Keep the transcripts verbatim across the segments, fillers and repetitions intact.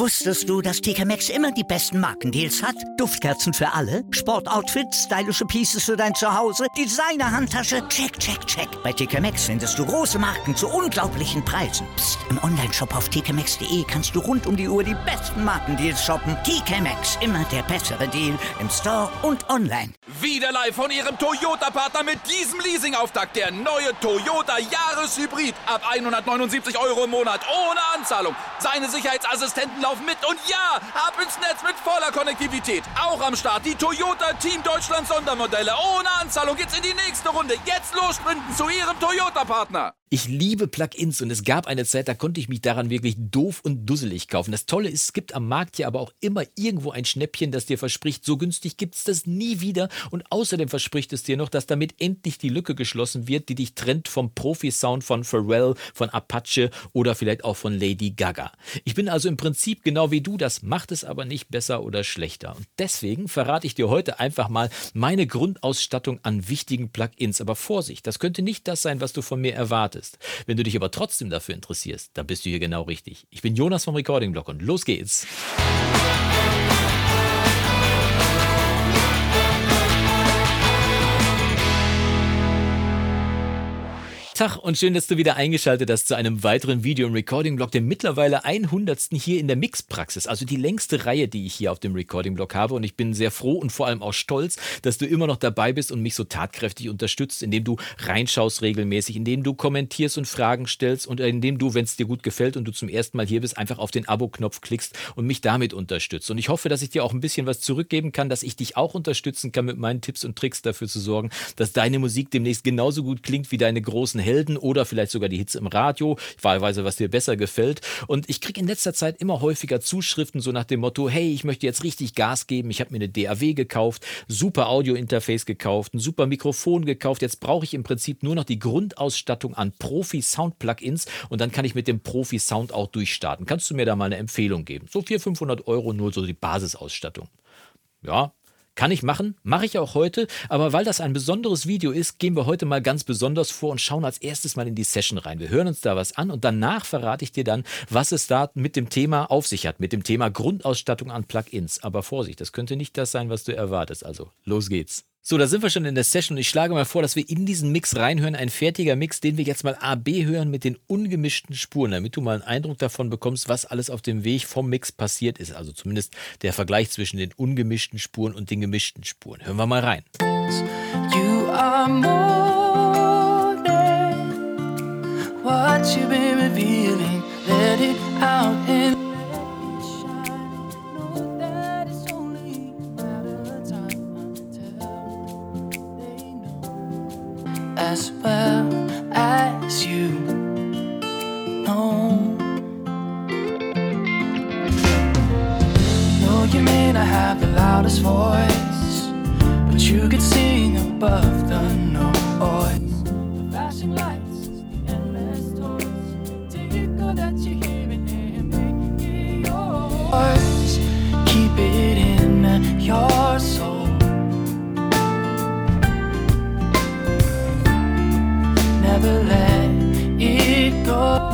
Wusstest du, dass T K Maxx immer die besten Markendeals hat? Duftkerzen für alle, Sportoutfits, stylische Pieces für dein Zuhause, Designer-Handtasche, check, check, check. Bei T K Maxx findest du große Marken zu unglaublichen Preisen. Psst. Im Onlineshop auf t k maxx punkt de kannst du rund um die Uhr die besten Markendeals shoppen. T K Maxx, immer der bessere Deal im Store und online. Wieder live von Ihrem Toyota-Partner mit diesem Leasing-Auftakt. Der neue Toyota Jahreshybrid. Ab hundertneunundsiebzig Euro im Monat ohne Anzahlung. Seine Sicherheitsassistenten laufen mit und ja, ab ins Netz mit voller Konnektivität. Auch am Start die Toyota Team Deutschland Sondermodelle. Ohne Anzahlung geht's in die nächste Runde. Jetzt los sprinten zu Ihrem Toyota-Partner. Ich liebe Plug-ins und es gab eine Zeit, da konnte ich mich daran wirklich doof und dusselig kaufen. Das Tolle ist, es gibt am Markt ja aber auch immer irgendwo ein Schnäppchen, das dir verspricht, so günstig gibt's das nie wieder. Und außerdem verspricht es dir noch, dass damit endlich die Lücke geschlossen wird, die dich trennt vom Profi-Sound von Pharrell, von Apache oder vielleicht auch von Lady Gaga. Ich bin also im Prinzip genau wie du, das macht es aber nicht besser oder schlechter. Und deswegen verrate ich dir heute einfach mal meine Grundausstattung an wichtigen Plug-ins. Aber Vorsicht, das könnte nicht das sein, was du von mir erwartest. Wenn du dich aber trotzdem dafür interessierst, dann bist du hier genau richtig. Ich bin Jonas vom Recording Blog und los geht's. Tag und schön, dass du wieder eingeschaltet hast zu einem weiteren Video im Recording-Blog, dem mittlerweile hundertsten hier in der Mixpraxis, also die längste Reihe, die ich hier auf dem Recording-Blog habe, und ich bin sehr froh und vor allem auch stolz, dass du immer noch dabei bist und mich so tatkräftig unterstützt, indem du reinschaust regelmäßig, indem du kommentierst und Fragen stellst und indem du, wenn es dir gut gefällt und du zum ersten Mal hier bist, einfach auf den Abo-Knopf klickst und mich damit unterstützt. Und ich hoffe, dass ich dir auch ein bisschen was zurückgeben kann, dass ich dich auch unterstützen kann mit meinen Tipps und Tricks dafür zu sorgen, dass deine Musik demnächst genauso gut klingt wie deine großen Helden oder vielleicht sogar die Hits im Radio, wahlweise was dir besser gefällt. Und ich kriege in letzter Zeit immer häufiger Zuschriften so nach dem Motto, hey, ich möchte jetzt richtig Gas geben, ich habe mir eine D A W gekauft, super Audio-Interface gekauft, ein super Mikrofon gekauft, jetzt brauche ich im Prinzip nur noch die Grundausstattung an Profi-Sound-Plugins und dann kann ich mit dem Profi-Sound auch durchstarten. Kannst du mir da mal eine Empfehlung geben? So vierhundert, fünfhundert Euro nur so die Basisausstattung. Ja, kann ich machen, mache ich auch heute, aber weil das ein besonderes Video ist, gehen wir heute mal ganz besonders vor und schauen als erstes mal in die Session rein. Wir hören uns da was an und danach verrate ich dir dann, was es da mit dem Thema auf sich hat, mit dem Thema Grundausstattung an Plugins. Aber Vorsicht, das könnte nicht das sein, was du erwartest. Also, los geht's. So, da sind wir schon in der Session und ich schlage mal vor, dass wir in diesen Mix reinhören. Ein fertiger Mix, den wir jetzt mal A B hören mit den ungemischten Spuren, damit du mal einen Eindruck davon bekommst, was alles auf dem Weg vom Mix passiert ist. Also zumindest der Vergleich zwischen den ungemischten Spuren und den gemischten Spuren. Hören wir mal rein. You are more than what you've been revealing. Let it out and as well as you know. No, you may not have the loudest voice, but you could sing above the noise. The flashing lights, the endless toys, tickle that you're hearing and make it yours. Keep it in your soul. Never let it go.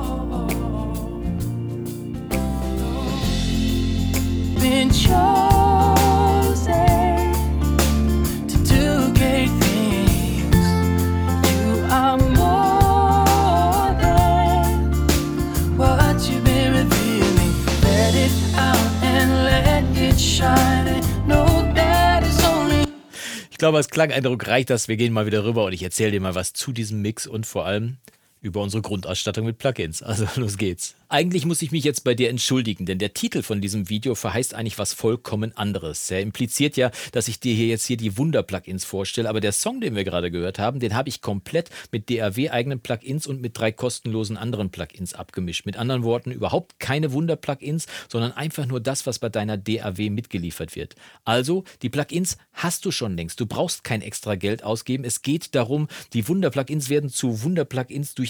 Been chosen to do great things. You are more than what you've been revealing. Let it out and let it shine. And know that it's only. Ich glaube, als Klangeindruck reicht das. Wir gehen mal wieder rüber und ich erzähle dir mal was zu diesem Mix und vor allem über unsere Grundausstattung mit Plugins. Also los geht's. Eigentlich muss ich mich jetzt bei dir entschuldigen, denn der Titel von diesem Video verheißt eigentlich was vollkommen anderes. Er impliziert ja, dass ich dir hier jetzt hier die Wunder-Plugins vorstelle, aber der Song, den wir gerade gehört haben, den habe ich komplett mit D A W-eigenen Plugins und mit drei kostenlosen anderen Plugins abgemischt. Mit anderen Worten, überhaupt keine Wunder-Plugins, sondern einfach nur das, was bei deiner D A W mitgeliefert wird. Also, die Plugins hast du schon längst. Du brauchst kein extra Geld ausgeben. Es geht darum, die Wunder-Plugins werden zu Wunder-Plugins durch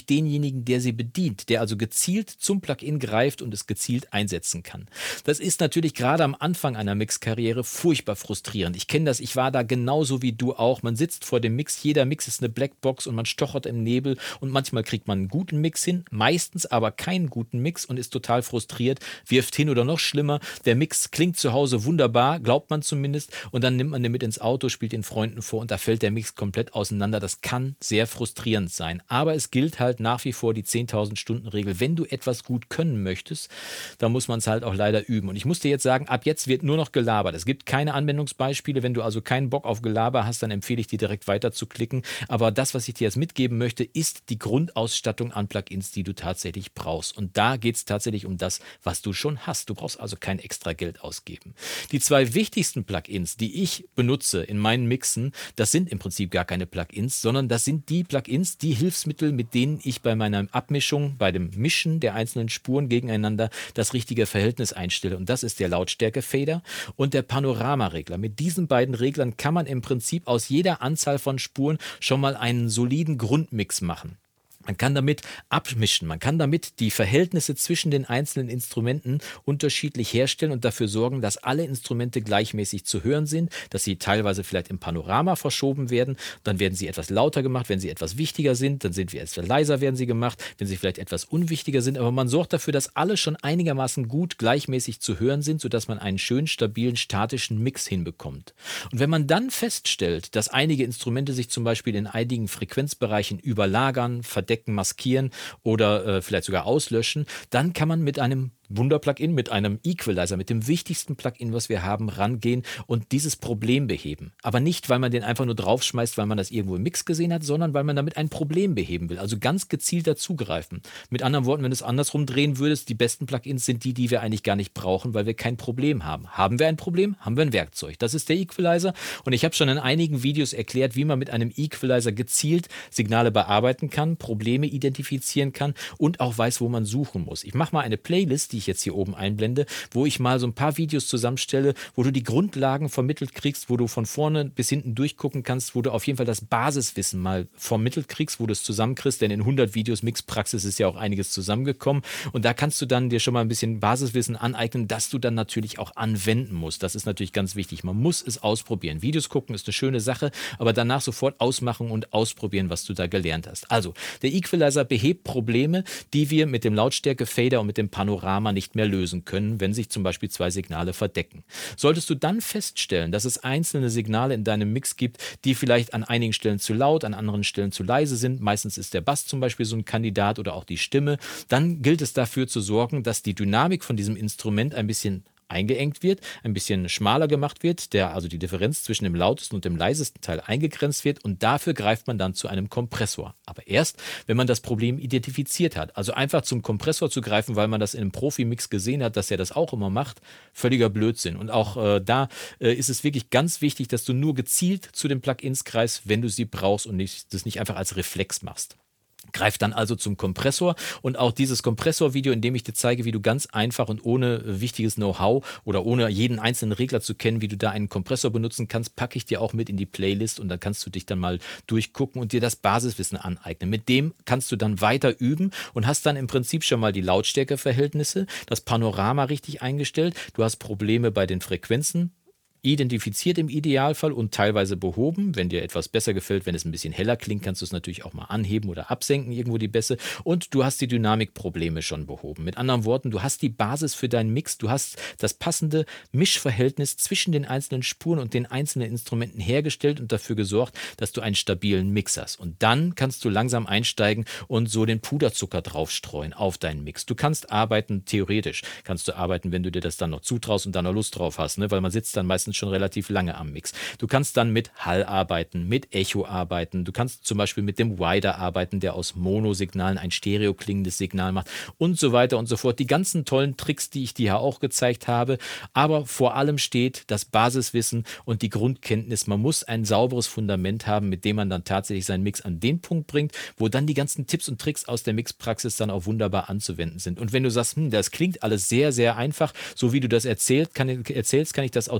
durch denjenigen, der sie bedient, der also gezielt zum Plugin greift und es gezielt einsetzen kann. Das ist natürlich gerade am Anfang einer Mix-Karriere furchtbar frustrierend. Ich kenne das, ich war da genauso wie du auch. Man sitzt vor dem Mix, jeder Mix ist eine Blackbox und man stochert im Nebel und manchmal kriegt man einen guten Mix hin, meistens aber keinen guten Mix und ist total frustriert, wirft hin oder noch schlimmer. Der Mix klingt zu Hause wunderbar, glaubt man zumindest, und dann nimmt man den mit ins Auto, spielt den Freunden vor und da fällt der Mix komplett auseinander. Das kann sehr frustrierend sein. Aber es gilt halt nach wie vor die zehntausend Stunden Regel. Wenn du etwas gut können möchtest, dann muss man es halt auch leider üben. Und ich muss dir jetzt sagen, ab jetzt wird nur noch gelabert. Es gibt keine Anwendungsbeispiele. Wenn du also keinen Bock auf Gelaber hast, dann empfehle ich dir direkt weiter zu klicken. Aber das, was ich dir jetzt mitgeben möchte, ist die Grundausstattung an Plugins, die du tatsächlich brauchst. Und da geht es tatsächlich um das, was du schon hast. Du brauchst also kein extra Geld ausgeben. Die zwei wichtigsten Plugins, die ich benutze in meinen Mixen, das sind im Prinzip gar keine Plugins, sondern das sind die Plugins, die Hilfsmittel, mit denen ich bei meiner Abmischung, bei dem Mischen der einzelnen Spuren gegeneinander das richtige Verhältnis einstelle. Und das ist der Lautstärke-Fader und der Panoramaregler. Mit diesen beiden Reglern kann man im Prinzip aus jeder Anzahl von Spuren schon mal einen soliden Grundmix machen. Man kann damit abmischen, man kann damit die Verhältnisse zwischen den einzelnen Instrumenten unterschiedlich herstellen und dafür sorgen, dass alle Instrumente gleichmäßig zu hören sind, dass sie teilweise vielleicht im Panorama verschoben werden, dann werden sie etwas lauter gemacht, wenn sie etwas wichtiger sind, dann sind wir etwas leiser werden sie gemacht, wenn sie vielleicht etwas unwichtiger sind, aber man sorgt dafür, dass alle schon einigermaßen gut gleichmäßig zu hören sind, sodass man einen schönen, stabilen, statischen Mix hinbekommt. Und wenn man dann feststellt, dass einige Instrumente sich zum Beispiel in einigen Frequenzbereichen überlagern, verdecken, maskieren oder äh, vielleicht sogar auslöschen, dann kann man mit einem Wunder-Plugin, mit einem Equalizer, mit dem wichtigsten Plugin, was wir haben, rangehen und dieses Problem beheben. Aber nicht, weil man den einfach nur draufschmeißt, weil man das irgendwo im Mix gesehen hat, sondern weil man damit ein Problem beheben will. Also ganz gezielt dazugreifen. Mit anderen Worten, wenn du es andersrum drehen würdest, die besten Plugins sind die, die wir eigentlich gar nicht brauchen, weil wir kein Problem haben. Haben wir ein Problem? Haben wir ein Werkzeug. Das ist der Equalizer und ich habe schon in einigen Videos erklärt, wie man mit einem Equalizer gezielt Signale bearbeiten kann, Probleme identifizieren kann und auch weiß, wo man suchen muss. Ich mache mal eine Playlist, die ich jetzt hier oben einblende, wo ich mal so ein paar Videos zusammenstelle, wo du die Grundlagen vermittelt kriegst, wo du von vorne bis hinten durchgucken kannst, wo du auf jeden Fall das Basiswissen mal vermittelt kriegst, wo du es zusammenkriegst, denn in hundert Videos Mixpraxis ist ja auch einiges zusammengekommen und da kannst du dann dir schon mal ein bisschen Basiswissen aneignen, das du dann natürlich auch anwenden musst. Das ist natürlich ganz wichtig. Man muss es ausprobieren. Videos gucken ist eine schöne Sache, aber danach sofort ausmachen und ausprobieren, was du da gelernt hast. Also, der Equalizer behebt Probleme, die wir mit dem Lautstärke-Fader und mit dem Panorama nicht mehr lösen können, wenn sich zum Beispiel zwei Signale verdecken. Solltest du dann feststellen, dass es einzelne Signale in deinem Mix gibt, die vielleicht an einigen Stellen zu laut, an anderen Stellen zu leise sind, meistens ist der Bass zum Beispiel so ein Kandidat oder auch die Stimme, dann gilt es dafür zu sorgen, dass die Dynamik von diesem Instrument ein bisschen eingeengt wird, ein bisschen schmaler gemacht wird, der also die Differenz zwischen dem lautesten und dem leisesten Teil eingegrenzt wird und dafür greift man dann zu einem Kompressor. Aber erst, wenn man das Problem identifiziert hat. Also einfach zum Kompressor zu greifen, weil man das in einem Profi-Mix gesehen hat, dass er das auch immer macht, völliger Blödsinn. Und auch äh, da äh, ist es wirklich ganz wichtig, dass du nur gezielt zu den Plugins greifst, wenn du sie brauchst und nicht, das nicht einfach als Reflex machst. Greif dann also zum Kompressor und auch dieses Kompressor-Video, in dem ich dir zeige, wie du ganz einfach und ohne wichtiges Know-how oder ohne jeden einzelnen Regler zu kennen, wie du da einen Kompressor benutzen kannst, packe ich dir auch mit in die Playlist und dann kannst du dich dann mal durchgucken und dir das Basiswissen aneignen. Mit dem kannst du dann weiter üben und hast dann im Prinzip schon mal die Lautstärkeverhältnisse, das Panorama richtig eingestellt, du hast Probleme bei den Frequenzen identifiziert im Idealfall und teilweise behoben. Wenn dir etwas besser gefällt, wenn es ein bisschen heller klingt, kannst du es natürlich auch mal anheben oder absenken, irgendwo die Bässe. Und du hast die Dynamikprobleme schon behoben. Mit anderen Worten, du hast die Basis für deinen Mix, du hast das passende Mischverhältnis zwischen den einzelnen Spuren und den einzelnen Instrumenten hergestellt und dafür gesorgt, dass du einen stabilen Mix hast. Und dann kannst du langsam einsteigen und so den Puderzucker draufstreuen auf deinen Mix. Du kannst arbeiten, theoretisch kannst du arbeiten, wenn du dir das dann noch zutraust und da noch Lust drauf hast, ne? Weil man sitzt dann meistens schon relativ lange am Mix. Du kannst dann mit Hall arbeiten, mit Echo arbeiten. Du kannst zum Beispiel mit dem Wider arbeiten, der aus Monosignalen ein stereo klingendes Signal macht und so weiter und so fort. Die ganzen tollen Tricks, die ich dir ja auch gezeigt habe. Aber vor allem steht das Basiswissen und die Grundkenntnis. Man muss ein sauberes Fundament haben, mit dem man dann tatsächlich seinen Mix an den Punkt bringt, wo dann die ganzen Tipps und Tricks aus der Mixpraxis dann auch wunderbar anzuwenden sind. Und wenn du sagst, hm, das klingt alles sehr, sehr einfach, so wie du das erzählt, kann, erzählst, kann ich das auch durchaus nachvollziehen,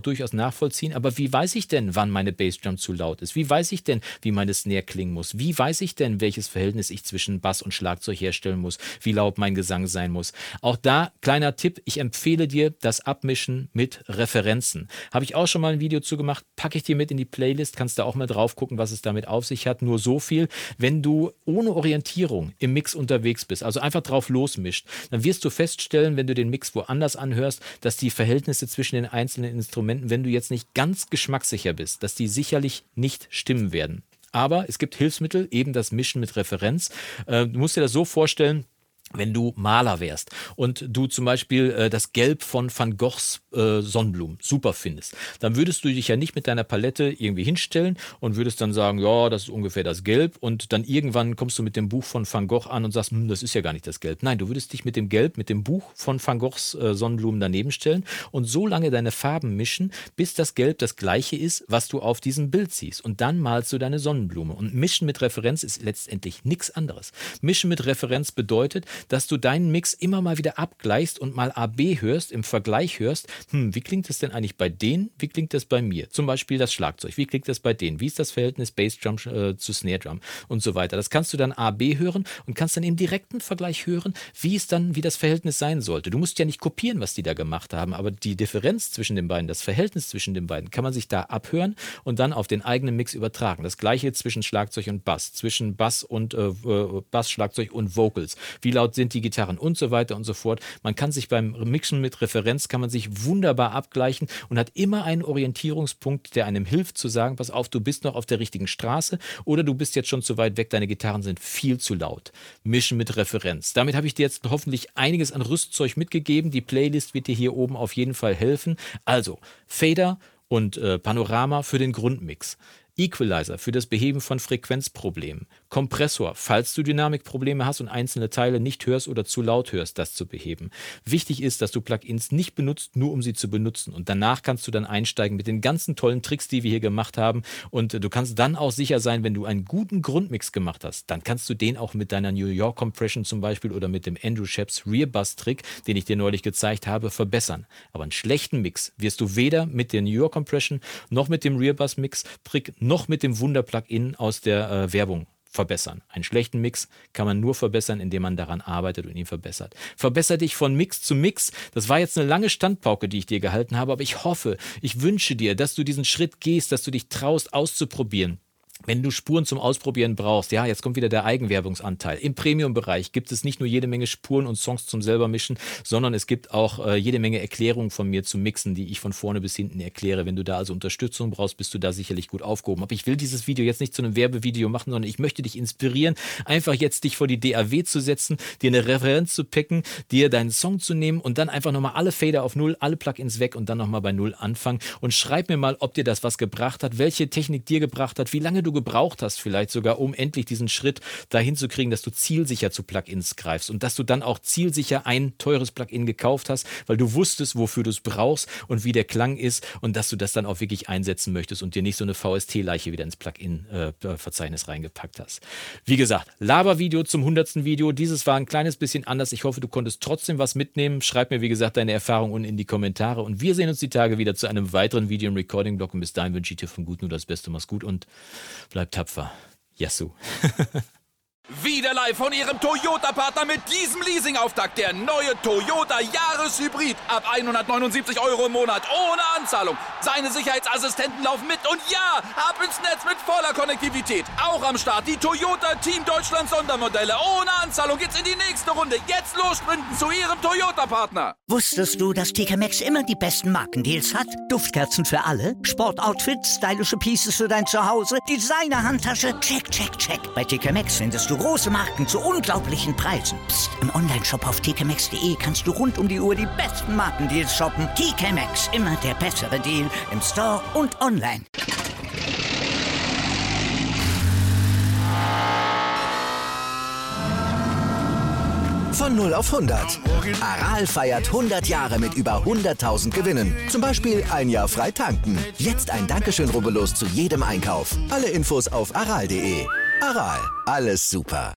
nachvollziehen, aber wie weiß ich denn, wann meine Bassdrum zu laut ist? Wie weiß ich denn, wie meine Snare klingen muss? Wie weiß ich denn, welches Verhältnis ich zwischen Bass und Schlagzeug herstellen muss? Wie laut mein Gesang sein muss? Auch da, kleiner Tipp, ich empfehle dir das Abmischen mit Referenzen. Habe ich auch schon mal ein Video zu gemacht, packe ich dir mit in die Playlist, kannst da auch mal drauf gucken, was es damit auf sich hat. Nur so viel, wenn du ohne Orientierung im Mix unterwegs bist, also einfach drauf losmischt, dann wirst du feststellen, wenn du den Mix woanders anhörst, dass die Verhältnisse zwischen den einzelnen Instrumenten, wenn du jetzt nicht ganz geschmackssicher bist, dass die sicherlich nicht stimmen werden. Aber es gibt Hilfsmittel, eben das Mischen mit Referenz. Äh, du musst dir das so vorstellen, wenn du Maler wärst und du zum Beispiel äh, das Gelb von Van Goghs äh, Sonnenblumen super findest, dann würdest du dich ja nicht mit deiner Palette irgendwie hinstellen und würdest dann sagen, ja, das ist ungefähr das Gelb, und dann irgendwann kommst du mit dem Buch von Van Gogh an und sagst, hm, das ist ja gar nicht das Gelb. Nein, du würdest dich mit dem Gelb, mit dem Buch von Van Goghs äh, Sonnenblumen daneben stellen und so lange deine Farben mischen, bis das Gelb das gleiche ist, was du auf diesem Bild siehst, und dann malst du deine Sonnenblume. Und Mischen mit Referenz ist letztendlich nichts anderes. Mischen mit Referenz bedeutet, dass du deinen Mix immer mal wieder abgleichst und mal A B hörst, im Vergleich hörst, hm, wie klingt das denn eigentlich bei denen, wie klingt das bei mir? Zum Beispiel das Schlagzeug, wie klingt das bei denen? Wie ist das Verhältnis Bassdrum äh, zu Snare Drum und so weiter? Das kannst du dann A B hören und kannst dann im direkten Vergleich hören, wie es dann, wie das Verhältnis sein sollte. Du musst ja nicht kopieren, was die da gemacht haben, aber die Differenz zwischen den beiden, das Verhältnis zwischen den beiden, kann man sich da abhören und dann auf den eigenen Mix übertragen. Das gleiche zwischen Schlagzeug und Bass, zwischen Bass und äh, Bass, Schlagzeug und Vocals. Wie laut sind die Gitarren und so weiter und so fort. Man kann sich beim Mixen mit Referenz, kann man sich wunderbar abgleichen und hat immer einen Orientierungspunkt, der einem hilft zu sagen, pass auf, du bist noch auf der richtigen Straße oder du bist jetzt schon zu weit weg, deine Gitarren sind viel zu laut. Mischen mit Referenz. Damit habe ich dir jetzt hoffentlich einiges an Rüstzeug mitgegeben. Die Playlist wird dir hier oben auf jeden Fall helfen. Also, Fader und äh, Panorama für den Grundmix. Equalizer für das Beheben von Frequenzproblemen. Kompressor, falls du Dynamikprobleme hast und einzelne Teile nicht hörst oder zu laut hörst, das zu beheben. Wichtig ist, dass du Plugins nicht benutzt, nur um sie zu benutzen. Und danach kannst du dann einsteigen mit den ganzen tollen Tricks, die wir hier gemacht haben. Und du kannst dann auch sicher sein, wenn du einen guten Grundmix gemacht hast, dann kannst du den auch mit deiner New York Compression zum Beispiel oder mit dem Andrew Sheps Rear Bass Trick, den ich dir neulich gezeigt habe, verbessern. Aber einen schlechten Mix wirst du weder mit der New York Compression noch mit dem Rear Bass Mix Trick noch mit dem Wunder-Plugin aus der äh, Werbung verbessern. Einen schlechten Mix kann man nur verbessern, indem man daran arbeitet und ihn verbessert. Verbessere dich von Mix zu Mix. Das war jetzt eine lange Standpauke, die ich dir gehalten habe, aber ich hoffe, ich wünsche dir, dass du diesen Schritt gehst, dass du dich traust, auszuprobieren. Wenn du Spuren zum Ausprobieren brauchst, ja, jetzt kommt wieder der Eigenwerbungsanteil. Im Premium-Bereich gibt es nicht nur jede Menge Spuren und Songs zum selber mischen, sondern es gibt auch äh, jede Menge Erklärungen von mir zum Mixen, die ich von vorne bis hinten erkläre. Wenn du da also Unterstützung brauchst, bist du da sicherlich gut aufgehoben. Aber ich will dieses Video jetzt nicht zu einem Werbevideo machen, sondern ich möchte dich inspirieren, einfach jetzt dich vor die D A W zu setzen, dir eine Referenz zu picken, dir deinen Song zu nehmen und dann einfach nochmal alle Fader auf Null, alle Plugins weg und dann nochmal bei Null anfangen. Und schreib mir mal, ob dir das was gebracht hat, welche Technik dir gebracht hat, wie lange du gebraucht hast, vielleicht sogar, um endlich diesen Schritt dahin zu kriegen, dass du zielsicher zu Plugins greifst und dass du dann auch zielsicher ein teures Plugin gekauft hast, weil du wusstest, wofür du es brauchst und wie der Klang ist und dass du das dann auch wirklich einsetzen möchtest und dir nicht so eine V S T-Leiche wieder ins Plugin-Verzeichnis reingepackt hast. Wie gesagt, Labervideo zum hundertsten Video. Dieses war ein kleines bisschen anders. Ich hoffe, du konntest trotzdem was mitnehmen. Schreib mir, wie gesagt, deine Erfahrungen unten in die Kommentare und wir sehen uns die Tage wieder zu einem weiteren Video im Recording-Blog und bis dahin wünsche ich dir vom Guten nur das Beste. Mach's gut und bleib tapfer. Yassou. Wieder live von Ihrem Toyota-Partner mit diesem Leasing-Auftakt. Der neue Toyota Jahreshybrid. Ab hundertneunundsiebzig Euro im Monat. Ohne Anzahlung. Seine Sicherheitsassistenten laufen mit. Und ja, ab ins Netz mit voller Konnektivität. Auch am Start die Toyota Team Deutschland Sondermodelle. Ohne Anzahlung geht's in die nächste Runde. Jetzt los sprinten zu Ihrem Toyota-Partner. Wusstest du, dass T K Maxx immer die besten Markendeals hat? Duftkerzen für alle, Sportoutfits, stylische Pieces für dein Zuhause, Designer-Handtasche, check, check, check. Bei T K Maxx findest du große Marken zu unglaublichen Preisen. Psst. Im Onlineshop auf t k maxx punkt d e kannst du rund um die Uhr die besten Markendeals shoppen. T K Maxx, immer der bessere Deal im Store und online. Von null auf hundert. Aral feiert hundert Jahre mit über hunderttausend Gewinnen. Zum Beispiel ein Jahr frei tanken. Jetzt ein Dankeschön, rubbellos zu jedem Einkauf. Alle Infos auf aral punkt de. Aral, alles super.